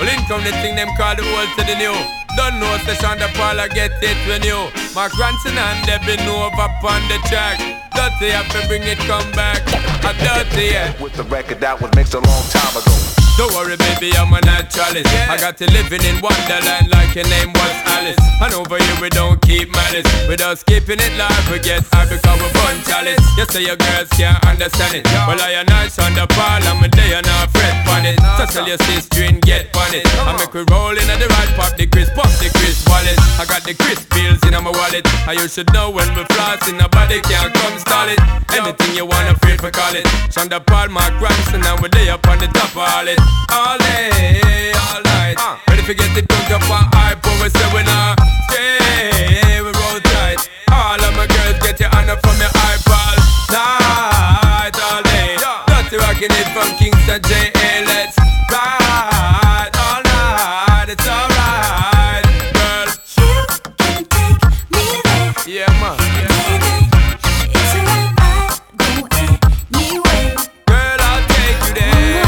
Well, in come the thing them call the old to the new. Don't know session the parlor get it when you. My grandson and they been over on the track. Dirty have to bring it come back. A dirty, yeah. With the record that was mixed a long time ago. Don't worry baby, I'm a naturalist. I got you living in Wonderland like your name was Alice. And over here we don't keep malice. We just keeping it live, we get high because we burn chalice. You say your girls can't understand it. Well I a nice on the ball, I'm a day and I fret on it. So tell your sister and get on it. I make we roll in at the right pop the crisp wallet. I got the crisp bills in my wallet. And you should know when we flossing, nobody can come stall it. Anything you wanna free for call it. Shonda Paul, my grandson, and we're there up on the top of all it. All day, all night. Ready to get it cooked up on hype, but we say we not stay, we roll tight. All of my girls get your honor from your iPod. Night, all day. Dirty rocking it from Kingston J.A. Let's ride all night, it's alright, girl. You can take me there. Yeah, man. Baby, it's alright, I go anywhere. Girl, I'll take you there.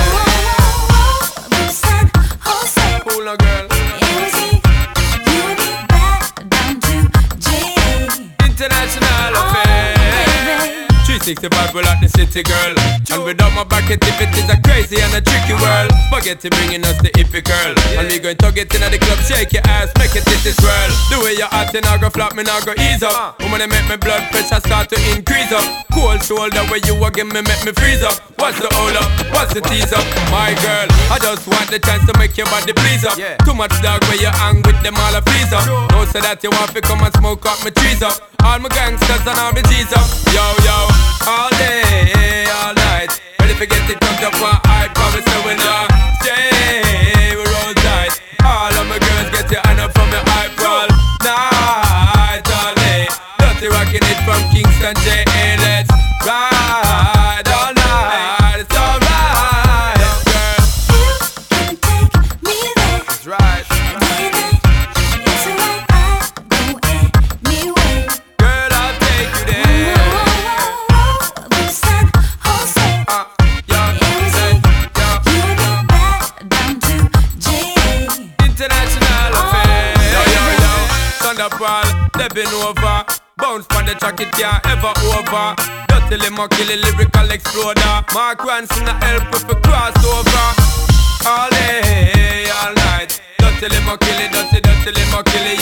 San Jose. Cool now, girl. It was me, you and me, back down to J.A. International Oh, affair. baby. 365 we like the city girl. And without my bucket if it is a crazy and a tricky world. Spaghetti bringing us the hippie girl. And we going to get in at the club, shake your ass, make it titty swirl. The way you're acting, I go flop, me now go ease up. Woman, they make my blood pressure start to increase up. Cold shoulder where you again me make me freeze up. What's the hold up? What's the tease up? My girl, I just want the chance to make your body please up. Too much dog where you hang with them all a please up. Don't say that you want to come and smoke up my trees up. All my gangsters and all my G's up. Yo, yo, all day, all night. Ready to get it cooked up on hype, but we say we not stay, we roll tight. All of my girls get your honor from your hype roll. Night, all day. Dirty rocking it from Kingston J.A. Let's ride all night, it's alright, girl. You can take me there. That's right. Baby, it's alright, I go anywhere. Girl, I'll take you there. San Jose. Yeah, It was yeah, me, yeah. you and me, back down to J.A. International affair. Yo, yo, yo. Thunder Paul, they been over. Bounce on the track, it can't ever over. Dirty limo, kill it, lyrical exploder. Mark Ranson, a help if we cross over. All day, all night. Dirty limo, kill it, dirty limo, kill it.